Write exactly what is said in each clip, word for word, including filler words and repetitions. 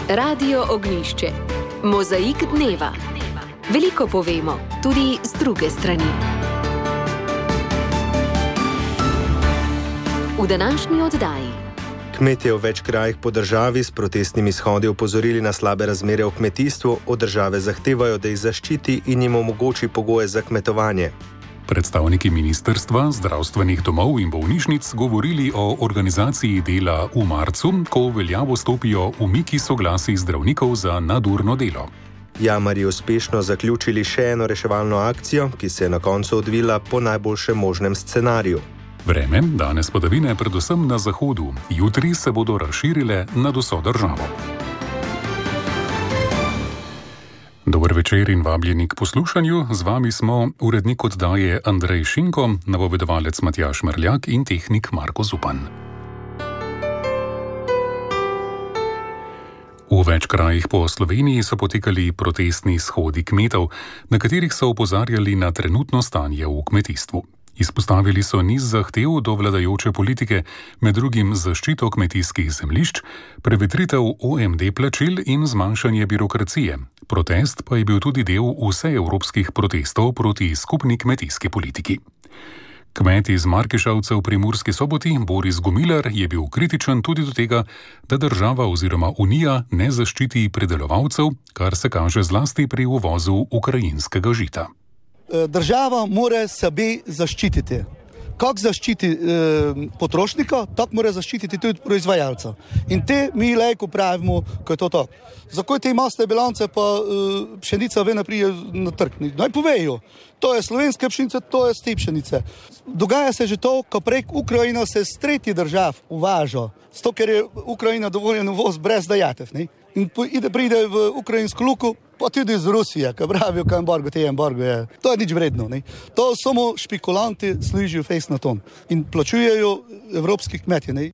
Radio Ognjišče. Mozaik dneva. Veliko povemo, tudi z druge strani. V današnji oddaji. Kmetje v več krajih po državi s protestnimi shodi opozorili na slabe razmere v kmetijstvu, od države zahtevajo, da jih zaščiti in jim omogoči pogoje za kmetovanje. Predstavniki ministrstva, zdravstvenih domov in bolnišnic govorili o organizaciji dela v marcu, ko v veljavo stopijo umiki soglasij zdravnikov za nadurno delo. Jamarji uspešno zaključili še eno reševalno akcijo, ki se je na koncu odvila po najboljšem možnem scenariju. Vreme, danes padavine predvsem na zahodu, jutri se bodo razširile nad vso državo. Dober večer in vabljeni k poslušanju. Z vami smo urednik oddaje Andrej Šinko, napovedovalec Matjaž Mrljak in tehnik Marko Zupan. V več krajih po Sloveniji so potekali protestni shodi kmetov, na katerih so opozarjali na trenutno stanje v kmetijstvu. Izpostavili so niz zahtev do vladajoče politike, med drugim zaščito kmetijskih zemljišč, prevetritev O M D plačil in zmanjšanje birokracije. Protest pa je bil tudi del vseevropskih protestov proti skupni kmetijski politiki. Kmet iz Markešavcev pri Murski Soboti, Boris Gomilar, je bil kritičen tudi do tega, da država oziroma Unija ne zaščiti pridelovalcev, kar se kaže zlasti pri uvozu ukrajinskega žita. Država mora sebe zaščititi. Kako zaščiti eh, potrošnika, tako mora zaščititi tudi proizvajalca. In te mi lejko pravimo, ko je to to. Zakaj te maste bilance pa eh, pšenica ve naprije na trg? Naj povejo. To je slovenska pšenica, to je te pšenice. Dogaja se že to, ko prek Ukrajina se z tretjih držav uvaža. Zato, ker je Ukrajina dovoljen uvoz brez dajatev. Ne? In ide, pride v ukrajinsko luko, pa tudi iz Rusije, ki pravijo, kaj embargo, te embargo je. To je nič vredno. Ne? To samo špekulanti služijo fejs na ton in plačujejo evropski kmetje. Ne?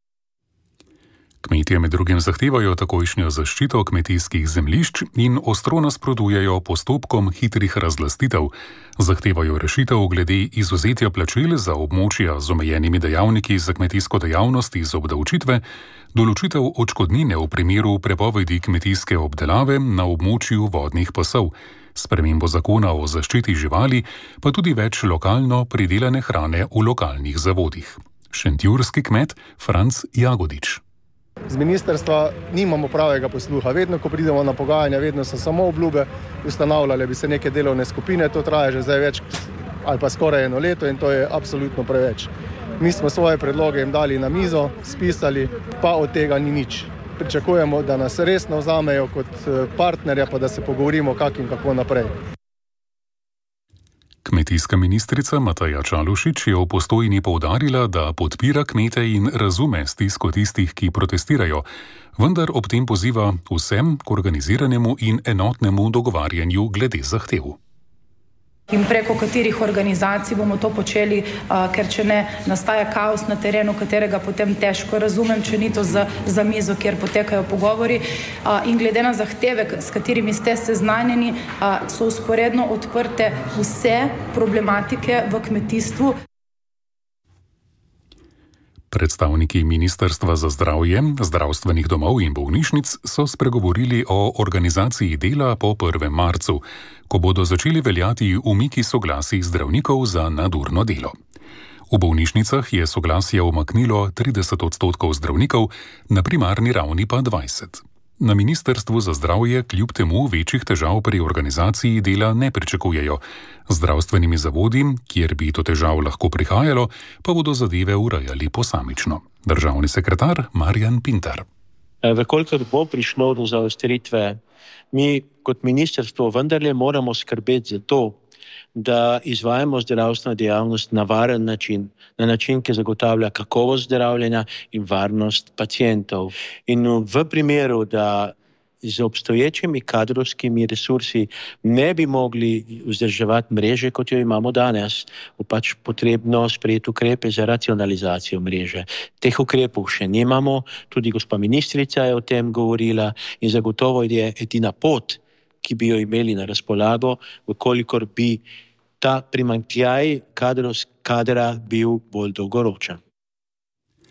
Kmetje med drugim zahtevajo takojšnjo zaščito kmetijskih zemljišč in ostro nasprotujejo postopkom hitrih razlastitev. Zahtevajo rešitev glede izuzetja plačil za območja z omejenimi dejavniki za kmetijsko dejavnost iz obdavčitve, določitev odškodnine v primeru prepovedi kmetijske obdelave na območju vodnih pasov, spremembo zakona o zaščiti živali, pa tudi več lokalno pridelane hrane v lokalnih zavodih. Šentjurski kmet Franc Jagodič. Z ministrstva nimamo pravega posluha. Vedno, ko pridemo na pogajanja, vedno so samo obljube, ustanavljale bi se neke delovne skupine, to traja že zdaj več ali pa skoraj eno leto in to je absolutno preveč. Mi smo svoje predloge jim dali na mizo, spisali, pa od tega ni nič. Pričakujemo, da nas resno vzamejo kot partnerja, pa da se pogovorimo, kak in kako naprej. Kmetijska ministrica Mateja Čalušić je v Postojni poudarila, da podpira kmete in razume stisko tistih, ki protestirajo, vendar ob tem poziva vsem k organiziranemu in enotnemu dogovarjanju glede zahtev. In preko katerih organizacij bomo to počeli, uh, ker če ne nastaja kaos na terenu, katerega potem težko razumem, če ni to za, za mizo, kjer potekajo pogovori. Uh, in glede na zahteve, s katerimi ste seznanjeni, uh, so vzporedno odprte vse problematike v kmetijstvu. Predstavniki Ministrstva za zdravje, zdravstvenih domov in bolnišnic so spregovorili o organizaciji dela po prvem marcu, ko bodo začeli veljati umiki soglasij zdravnikov za nadurno delo. V bolnišnicah je soglasje umaknilo trideset odstotkov zdravnikov, na primarni ravni pa dvajset. Na Ministrstvu za zdravje kljub temu večjih težav pri organizaciji dela ne pričakujejo. Zdravstvenimi zavodi, kjer bi to težav lahko prihajalo, pa bodo zadeve urejali posamično. Državni sekretar Marjan Pintar. Vkolikor bo prišlo do zaostritve, mi kot ministrstvo vendarle moramo skrbeti za to, da izvajamo zdravstveno dejavnost na varen način, na način, ki zagotavlja kakovost zdravljenja in varnost pacientov. In v primeru, da z obstoječimi kadrovskimi resursi ne bi mogli vzdrževati mreže, kot jo imamo danes, bo pač potrebno sprejeti ukrepe za racionalizacijo mreže. Teh ukrepov še nimamo, tudi gospa ministrica je o tem govorila in zagotovo je edina pot, ki bi jo imeli na razpolago, vkolikor bi ta primanjkljaj kadra bil bolj dolgoročen.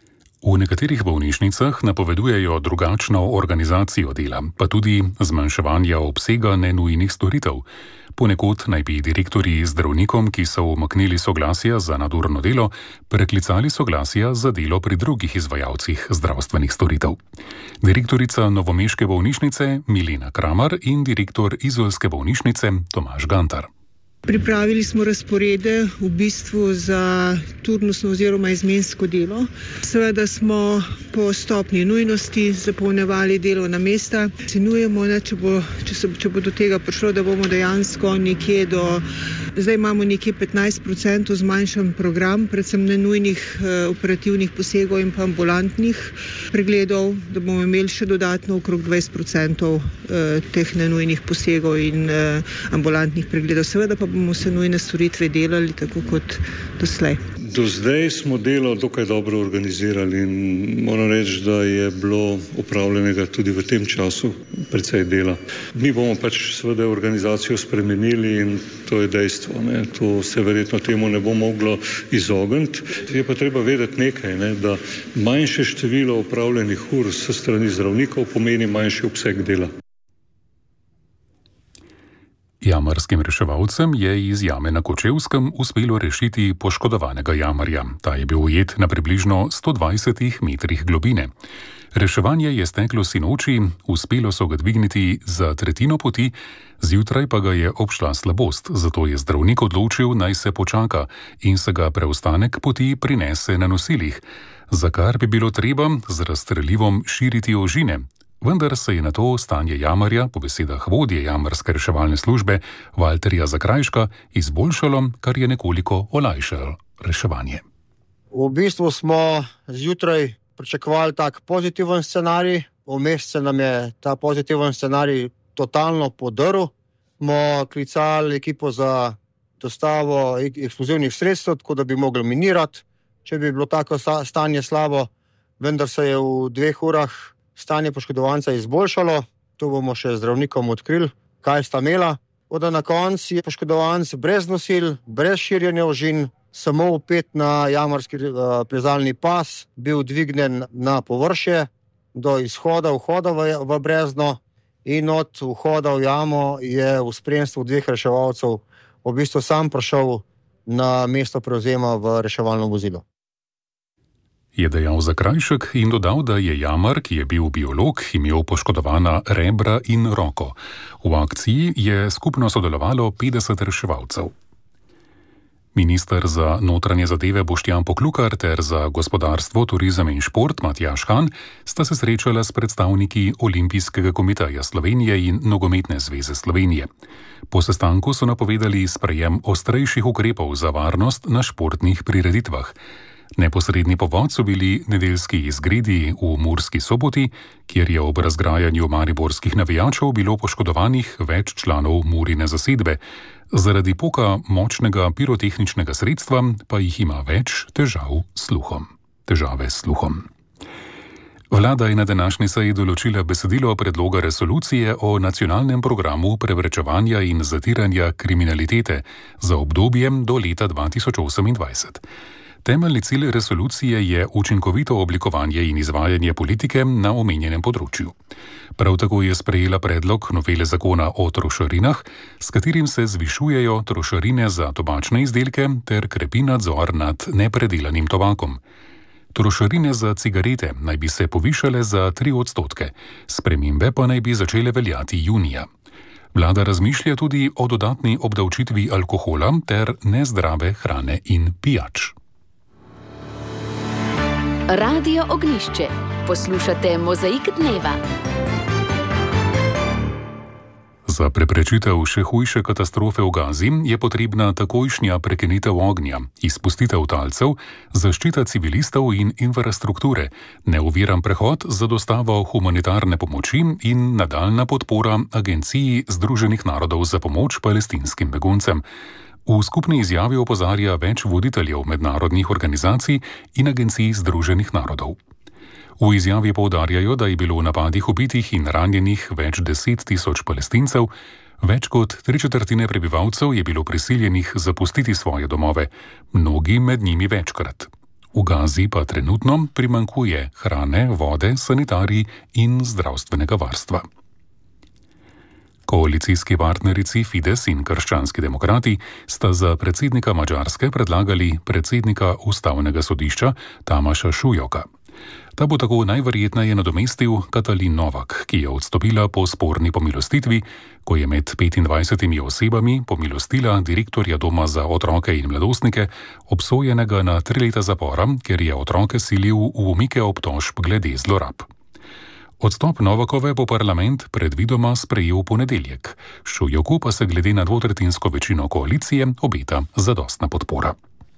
V nekaterih bolnišnicah napovedujejo drugačno organizacijo dela, pa tudi zmanjševanje obsega nenujnih storitev. Ponekod naj bi direktorji zdravnikom, ki so umaknili soglasja za nadurno delo, preklicali soglasja za delo pri drugih izvajalcih zdravstvenih storitev. Direktorica novomeške bolnišnice Milena Kramar in direktor izolske bolnišnice Tomaž Gantar. Pripravili smo razporede v bistvu za turnusno oziroma izmensko delo. Seveda smo po stopnji nujnosti zapolnjevali delovna mesta. Cenujemo, ne, če, bo, če, se, če bo do tega prišlo, da bomo dejansko nekje do... Zdaj imamo nekje petnajst procentov zmanjšan program, predvsem nenujnih eh, operativnih posegov in pa ambulantnih pregledov, da bomo imeli še dodatno okrog dvajset procentov eh, teh nenujnih posegov in eh, ambulantnih pregledov. Seveda pa bomo vse nujne storitve delali tako kot doslej. Do zdaj smo delo dokaj dobro organizirali in moram reči, da je bilo upravljenega tudi v tem času precej dela. Mi bomo pač seveda organizacijo spremenili in to je dejstvo. Ne. To se verjetno temu ne bo moglo izogniti. Je pa treba vedeti nekaj, ne, da manjše število upravljenih ur s strani zdravnikov pomeni manjši obseg dela. Jamarskim reševalcem je iz jame na Kočevskem uspelo rešiti poškodovanega jamarja. Ta je bil ujet na približno sto dvajsetih metrih globine. Reševanje je steklo sinoči, uspelo so ga dvigniti za tretjino poti, zjutraj pa ga je obšla slabost, zato je zdravnik odločil, naj se počaka in se ga preostanek poti prinese na nosilih, za kar bi bilo treba z razstrelivom širiti ožine. Vendar se je na to stanje jamarja, po besedah vodje jamarske reševalne službe Valterja Zakrajška, izboljšalo, kar je nekoliko olajšalo reševanje. V bistvu smo zjutraj pričakovali tak pozitiven scenarij, vmes se nam je ta pozitiven scenarij totalno podrl. Smo klicali ekipo za dostavo eksplozivnih sredstev, tako da bi mogli minirati, če bi bilo tako stanje slabo, vendar se je v dveh urah stanje poškodovanca izboljšalo. To bomo še zdravnikom odkrili, kaj sta imela. Oda na koncu je poškodovanc brez nosil, brez širjenja ožin, samo upet na jamarski uh, plezalni pas, bil dvignen na površje do izhoda, vhoda v, v brezno in od vhoda v jamo je v spremstvu dveh reševalcev v bistvu sam prišel na mesto prevzema v reševalno vozilo. Je dejal Zakrajšek in dodal, da je jamar, ki je bil biolog, imel poškodovana rebra in roko. V akciji je skupno sodelovalo petdeset reševalcev. Minister za notranje zadeve Boštjan Poklukar ter za gospodarstvo, turizem in šport Matjaž Han sta se srečala s predstavniki Olimpijskega komiteja Slovenije in Nogometne zveze Slovenije. Po sestanku so napovedali sprejem ostrejših ukrepov za varnost na športnih prireditvah. Neposredni povod so bili nedeljski izgredi v Murski Soboti, kjer je ob razgrajanju mariborskih navijačev bilo poškodovanih več članov Murine zasedbe. Zaradi poka močnega pirotehničnega sredstva pa jih ima več težav s sluhom. Težave s sluhom. Vlada je na današnji seji določila besedilo predloga resolucije o nacionalnem programu preprečevanja in zatiranja kriminalitete za obdobje do leta dva tisoč osemindvajset. Temeljni cilj resolucije je učinkovito oblikovanje in izvajanje politike na omenjenem področju. Prav tako je sprejela predlog novele zakona o trošarinah, s katerim se zvišujejo trošarine za tobačne izdelke ter krepi nadzor nad nepredelanim tobakom. Trošarine za cigarete naj bi se povišale za tri odstotke, spremembe pa naj bi začele veljati junija. Vlada razmišlja tudi o dodatni obdavčitvi alkohola ter nezdrave hrane in pijač. Radio Ognjišče. Poslušate Mozaik dneva. Za preprečitev še hujše katastrofe v Gazi je potrebna takojšnja prekinitev ognja, izpustitev talcev, zaščita civilistov in infrastrukture, neoviran prehod za dostavo humanitarne pomoči in nadaljna podpora Agenciji Združenih narodov za pomoč palestinskim beguncem. V skupni izjavi opozarja več voditeljev mednarodnih organizacij in agencij Združenih narodov. V izjavi poudarjajo, da je bilo v napadih ubitih in ranjenih več deset tisoč Palestincev, več kot tri četrtine prebivalcev je bilo prisiljenih zapustiti svoje domove, mnogi med njimi večkrat. V Gazi pa trenutno primanjkuje hrane, vode, sanitarij in zdravstvenega varstva. Koalicijski partnerici Fides in Krščanski demokrati sta za predsednika Madžarske predlagali predsednika ustavnega sodišča Tamaša Šujoka. Ta bo tako najverjetneje nadomestil Katalin Novak, ki je odstopila po sporni pomilostitvi, ko je med petindvajsetimi osebami pomilostila direktorja Doma za otroke in mladostnike, obsojenega na tri leta zapora, ker je otroke silil v umike obtožb glede zlorab. Odstop Novakove bo parlament predvidoma sprejel v ponedeljek. Šujoku pa se glede na dvotretjinsko večino koalicije obeta zadostna podpora.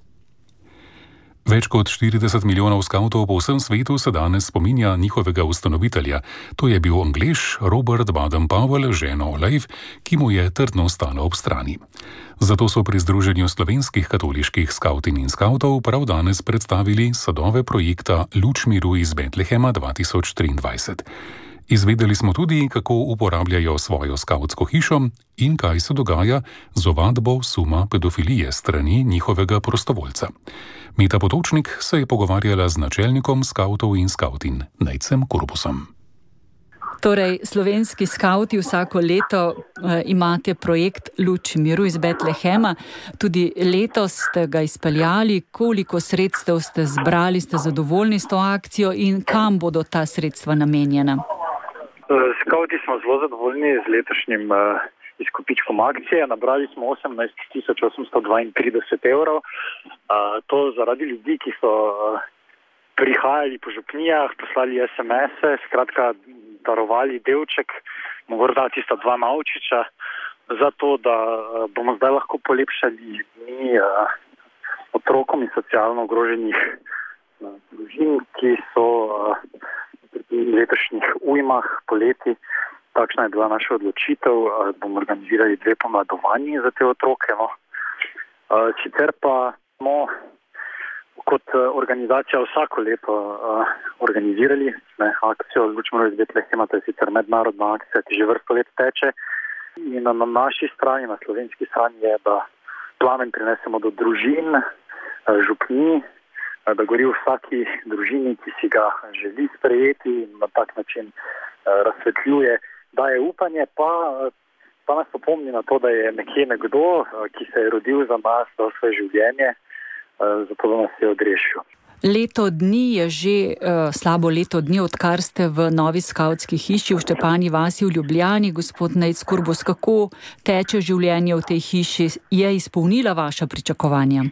Več kot štirideset milijonov skavtov po vsem svetu se danes spominja njihovega ustanovitelja. To je bil Anglež Robert Baden-Powell, ženo Olejv, ki mu je trdno stala ob strani. Zato so pri Združenju slovenskih katoliških skavtin in skavtov prav danes predstavili sadove projekta Luč miru iz Betlehema dva tisoč triindvajset. Izvedeli smo tudi, kako uporabljajo svojo skavtsko hišo in kaj se dogaja z ovadbo suma pedofilije strani njihovega prostovoljca. Meta Potočnik se je pogovarjala z načelnikom skavtov in skavtin, Nejcem Kurbusom. Torej, slovenski skavti vsako leto eh, imate projekt Luč miru iz Betlehema. Tudi letos ste ga izpeljali. Koliko sredstev ste zbrali, ste zadovoljni s to akcijo in kam bodo ta sredstva namenjena? Skavti smo zelo zadovoljni z letošnjim uh, izkupičkom akcije. Nabrali smo osemnajst tisoč osemsto dvaintrideset evrov. Uh, to zaradi ljudi, ki so uh, prihajali po župnijah, poslali es em ese, skratka darovali delček, morda tista dva mavčiča, zato da uh, bomo zdaj lahko polepšali mi uh, otrokom in socialno ogroženih uh, družin, ki so uh, v letošnjih ujmah poleti. Takšna je bila naša odločitev, bomo organizirali dve pomladovanji za te otroke. No. Sicer pa smo kot organizacija vsako leto organizirali ne, akcijo Luč miru iz Betlehema, to je sicer mednarodna akcija, ki že vrsto let teče. In na naši strani, na slovenski strani je, da plamen prinesemo do družin, župnij, da gori vsaki družini, ki si ga želi sprejeti in na tak način razsvetljuje, daje upanje, pa, pa nas opomni na to, da je nekje nekdo, ki se je rodil za nas, za svoje življenje, zato da nas je odrešil. Leto dni je že, uh, slabo leto dni, odkar ste v novi skavtski hiši v Štepanji vasi v Ljubljani. Gospod Nejc Kurbus, kako teče življenje v tej hiši? Je izpolnila vaša pričakovanja?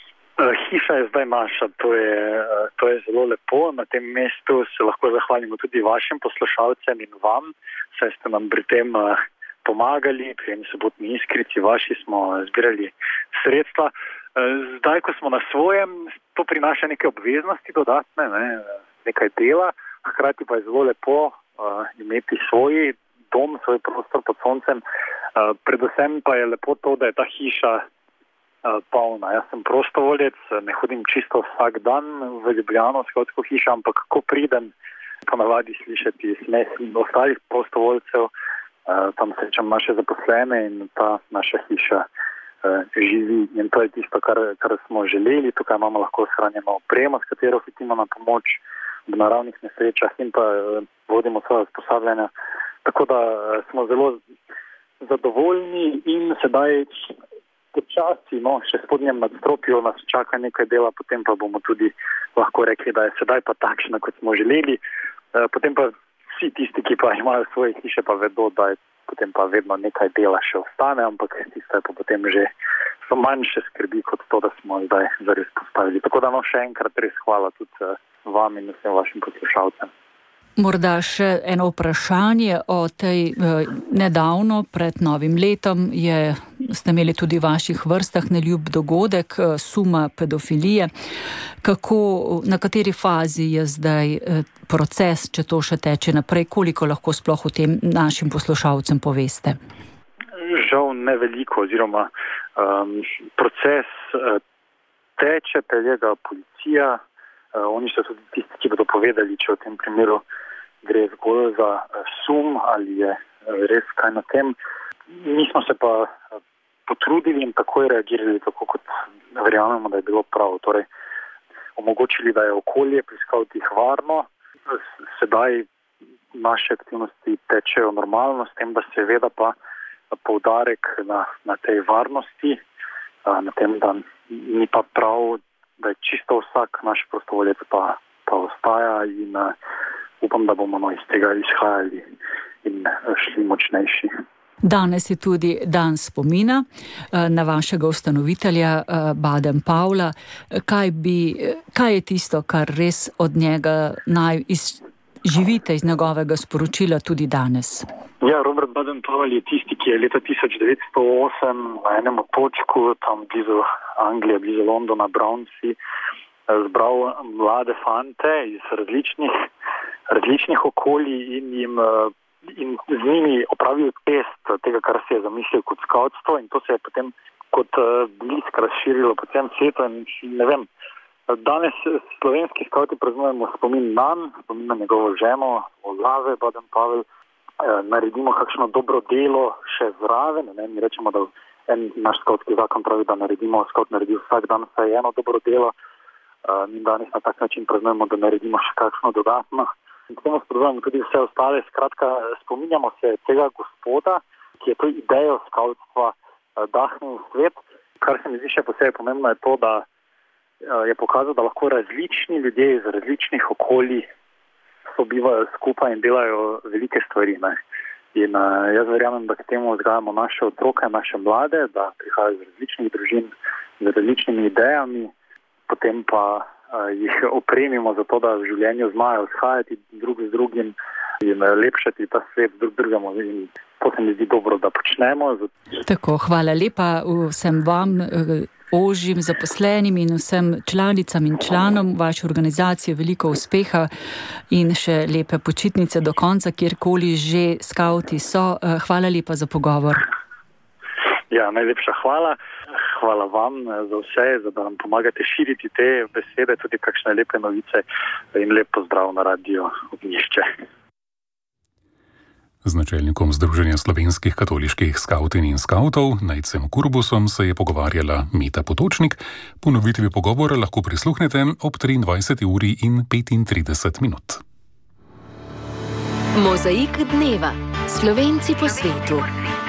Hiša je zdaj naša, to je, to je zelo lepo. Na tem mestu se lahko zahvalimo tudi vašim poslušalcem in vam, saj ste nam pri tem pomagali, pri eni sobotni iskrici vaši smo zbirali sredstva. Zdaj, ko smo na svojem, to prinaša neke obveznosti dodatne, ne, nekaj dela, hkrati pa je zelo lepo uh, imeti svoj dom, svoj prostor pod soncem. Uh, predvsem pa je lepo to, da je ta hiša polna. Jaz sem prostovoljec, ne hodim čisto vsak dan v Ljubljano, skavtsko hišo, ampak ko pridem, ponavadi slišati smes ostalih prostovoljcev, tam srečam naše zaposlene in ta naša hiša živi. In to je tisto, kar, kar smo želeli. Tukaj imamo lahko shranjeno opremo, s katero hitimo na pomoč v naravnih nesrečah in pa vodimo svoje usposabljanja. Tako da smo zelo zadovoljni in sedaj počasi, no, še spodnjem nadstropju nas čaka nekaj dela, potem pa bomo tudi lahko rekli, da je sedaj pa takšna, kot smo želeli. Potem pa vsi tisti, ki pa imajo svoje hiše, pa vedo, da je potem pa vedno nekaj dela še ostane, ampak tisto je pa potem že so manjše skrbi kot to, da smo zdaj zares postavili. Tako da no, še enkrat res hvala tudi vam in vsem vašim poslušalcem. Morda še eno vprašanje o tej eh, nedavno, pred novim letom, je, ste imeli tudi v vaših vrstah neljub dogodek, eh, suma pedofilije. Kako, na kateri fazi je zdaj eh, proces, če to še teče naprej? Koliko lahko sploh o tem našim poslušalcem poveste? Žal ne veliko, oziroma um, proces uh, teče, pelje ga policija. Uh, oni so tudi tisti, ki bodo povedali, če v tem primeru gre zgolj za sum ali je res kaj na tem. Mi smo se pa potrudili in takoj reagirali, tako kot verjamemo, da je bilo prav. Torej, omogočili, da je okolje pri skavtih varno. Sedaj naše aktivnosti tečejo normalno, s tem, da seveda pa poudarek na, na tej varnosti, na tem, da ni pa prav, da je čisto vsak naš prostovoljec pa, pa ostaja in uh, upam, da bomo no, iz tega izhajali in šli močnejši. Danes je tudi dan spomina na vašega ustanovitelja Baden-Powella. Kaj, bi, kaj je tisto, kar res od njega naj izživite iz njegovega sporočila tudi danes? Ja, Robert Baden-Powell je tisti, ki je leta tisoč devetsto osem na enem otočku, tam blizu Anglije, blizu Londona, Brownsea, zbral mlade fante iz različnih, različnih okolij in jim in z njimi opravil test tega, kar se je zamislil kot skavtstvo, in to se je potem kot blisk razširilo po celem svetu. In ne vem, danes slovenski skavti praznujemo spomin nanj, spomin na njegovo ženo, Olave Baden-Powell, naredimo kakšno dobro delo še zraven. Ne, mi rečemo, da en naš skavtski zakon pravi, da naredimo, skavt naredi vsak dan vsaj eno dobro delo. Mi danes na tak način praznujemo, da naredimo še kakšno dodatno. In temu sprozorimo tudi vse ostale. Skratka, spominjamo se tega gospoda, ki je to idejo skavtstva dahnil v svet. Kar se mi zdi še posebej pomembno je to, da je pokazal, da lahko različni ljudje iz različnih okolij sobivajo skupaj in delajo velike stvari. Ne? In uh, jaz verjamem, da k temu vzgajamo naše otroke, naše mlade, da prihajajo iz različnih družin, z različnimi idejami, potem pa jih opremimo za to, da v življenju znajo shajati drug z drugim in lepšati ta svet drug drugemu. In to se mi zdi dobro, da počnemo. Tako, hvala lepa vsem vam, ožjim zaposlenim in vsem članicam in članom vaše organizacije. Veliko uspeha in še lepe počitnice do konca, kjerkoli že skavti so. Hvala lepa za pogovor. Ja, najlepša hvala. Hvala vam za vse, za da nam pomagate širiti te besede, tudi kakšne lepe novice in lep pozdrav na Radio Ognjišče. Z načelnikom Združenja slovenskih katoliških skavtin in skavtov, Nejcem Kurbusom, se je pogovarjala Meta Potočnik. Ponovitvi pogovora lahko prisluhnete ob triindvajseti uri in petintrideset minut. Mozaik dneva. Slovenci po svetu.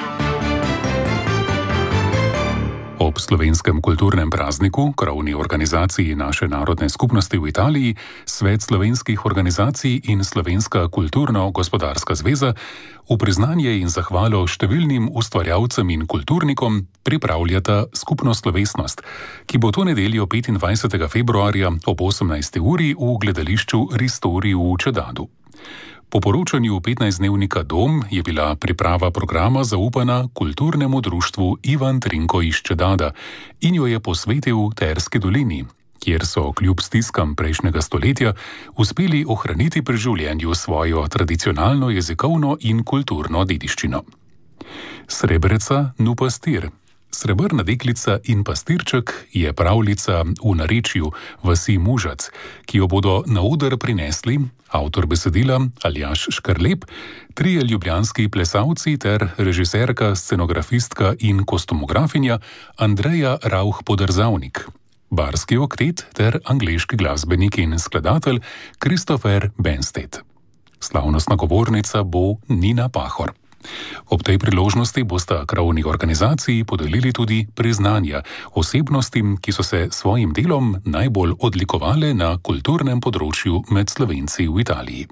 Ob slovenskem kulturnem prazniku, krovni organizaciji naše narodne skupnosti v Italiji, Svet slovenskih organizacij in Slovenska kulturno-gospodarska zveza v priznanje in zahvalo številnim ustvarjalcem in kulturnikom pripravljata skupno slovesnost, ki bo to nedeljo petindvajsetega februarja ob osemnajsti uri v gledališču Ristori v Čedadu. Po poročanju petnajstdnevnika Dom je bila priprava programa zaupana kulturnemu društvu Ivan Trinko iz Čedada in jo je posvetil Terski dolini, kjer so kljub stiskam prejšnjega stoletja uspeli ohraniti pri življenju svojo tradicionalno jezikovno in kulturno dediščino. Srebreca nu pastir. Srebrna deklica in pastirček je pravljica v narečju vasi Mužac, ki jo bodo na oder prinesli avtor besedila Aljaž Škrlep, trije ljubljanski plesalci ter režiserka, scenografistka in kostumografinja Andreja Rauch-Podrzavnik, barski oktet ter angleški glasbenik in skladatelj Christopher Benstead. Slavnostna govornica bo Nina Pahor. Ob tej priložnosti bosta krovni organizaciji podelili tudi priznanja osebnostim, ki so se svojim delom najbolj odlikovale na kulturnem področju med Slovenci v Italiji.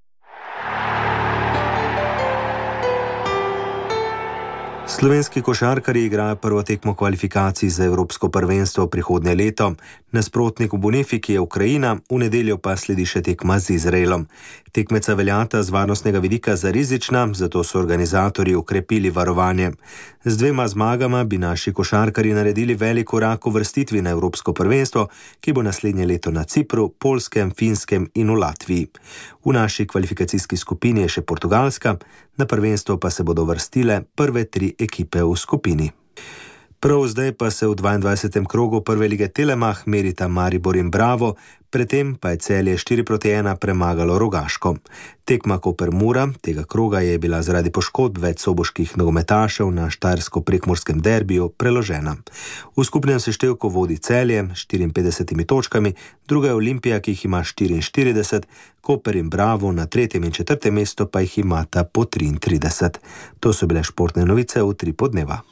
Slovenski košarkarji igrajo prvo tekmo kvalifikacij za Evropsko prvenstvo prihodnje leto. Nasprotnik v Bonifiki je Ukrajina, v nedeljo pa sledi še tekma z Izraelom. Tekmeca veljata z varnostnega vidika za rizična, zato so organizatorji ukrepili varovanje. Z dvema zmagama bi naši košarkarji naredili velik korak v vrstitvi na Evropsko prvenstvo, ki bo naslednje leto na Cipru, Poljskem, Finskem in v Latviji. V naši kvalifikacijski skupini je še Portugalska, na prvenstvo pa se bodo vrstile prve tri ekipe v skupini. Prav zdaj pa se v dvaindvajsetem krogu prve lige Telemach merita Maribor in Bravo, predtem pa je Celje štiri proti ena premagalo Rogaško. Tekma Koper-Mura tega kroga je bila zaradi poškodb več soboških nogometašev na štajersko-prekmurskem derbiju preložena. V skupnem seštevku vodi Celje s štiriinpetdesetimi točkami, druga je Olimpija, ki jih ima štiriinštirideset, Koper in Bravo na tretjem in četrtem mestu pa jih imata po triintrideset. To so bile športne novice v tri podneva.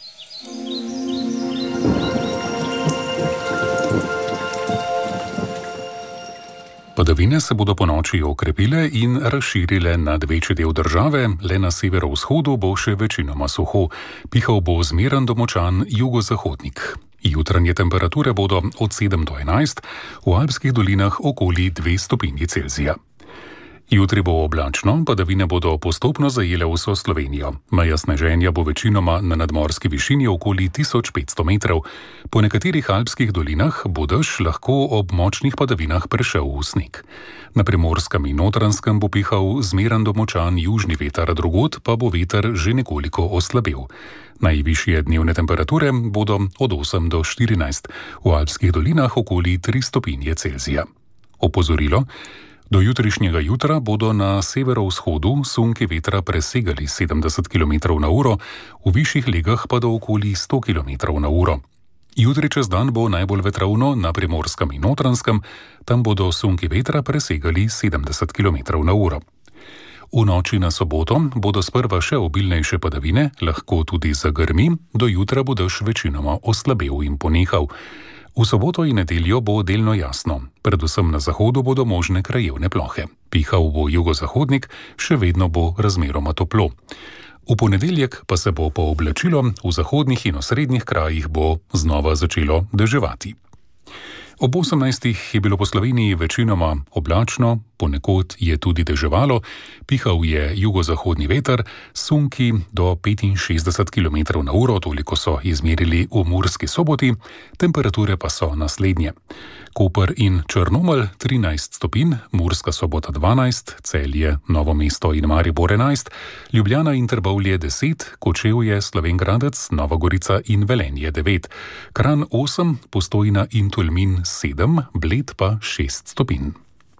Padavine se bodo ponoči okrepile in razširile nad večji del države, le na severovzhodu bo še večinoma suho. Pihal bo zmeren do močan jugozahodnik. Jutranje temperature bodo od sedem do enajst, v alpskih dolinah okoli dve stopinji Celzija. Jutri bo oblačno, padavine bodo postopno zajele vso Slovenijo. Meja sneženja bo večinoma na nadmorski višini okoli tisoč petsto metrov. Po nekaterih alpskih dolinah bo dež lahko ob močnih padavinah prešel v sneg. Na Primorskem in Notranjskem bo pihal zmeren do močan južni veter, drugod pa bo veter že nekoliko oslabel. Najvišje dnevne temperature bodo od osem do štirinajst, v alpskih dolinah okoli tri stopinje Celzija. Opozorilo: do jutrišnjega jutra bodo na severovzhodu sunki vetra presegali sedemdeset kilometrov na uro, v višjih legah pa do okoli sto kilometrov na uro. Jutri čez dan bo najbolj vetrovno na Primorskem in Notranjskem, tam bodo sunki vetra presegali sedemdeset kilometrov na uro. V noči na soboto bodo sprva še obilnejše padavine, lahko tudi zagrmi, do jutra bo dež večinoma oslabel in ponehal. V soboto in nedeljo bo delno jasno, predvsem na zahodu bodo možne krajevne plohe. Pihal bo jugozahodnik, še vedno bo razmeroma toplo. V ponedeljek pa se bo pooblačilo, v zahodnih in osrednjih krajih bo znova začelo deževati. Ob osemnajstih je bilo po Sloveniji večinoma oblačno, ponekod je tudi deževalo, pihal je jugozahodni veter, sunki do petinšestdeset kilometrov na uro, toliko so izmerili v Murski Soboti, temperature pa so naslednje. Koper in Črnomelj trinajst stopinj, Murska Sobota dvanajst, Celje, Novo mesto in Maribor enajst, Ljubljana in Trbovlje deset, Kočevje, Slovenj Gradec, Nova Gorica in Velenje devet, Kranj osem, Postojna in Tolmin sedem, Bled pa šest stopinj.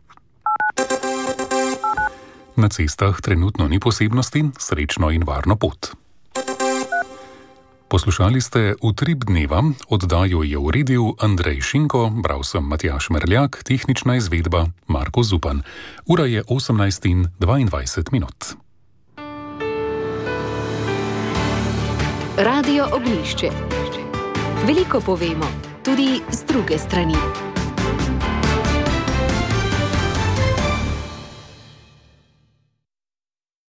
Na cestah trenutno ni posebnosti, srečno in varno pot. Poslušali ste Utrip dneva, oddajo je uredil Andrej Šinko, bral sem Matjaž Merljak, tehnična izvedba Marko Zupan. Ura je osemnajst in dvaindvajset minut. Radio Ognjišče. Veliko povemo, tudi z druge strani.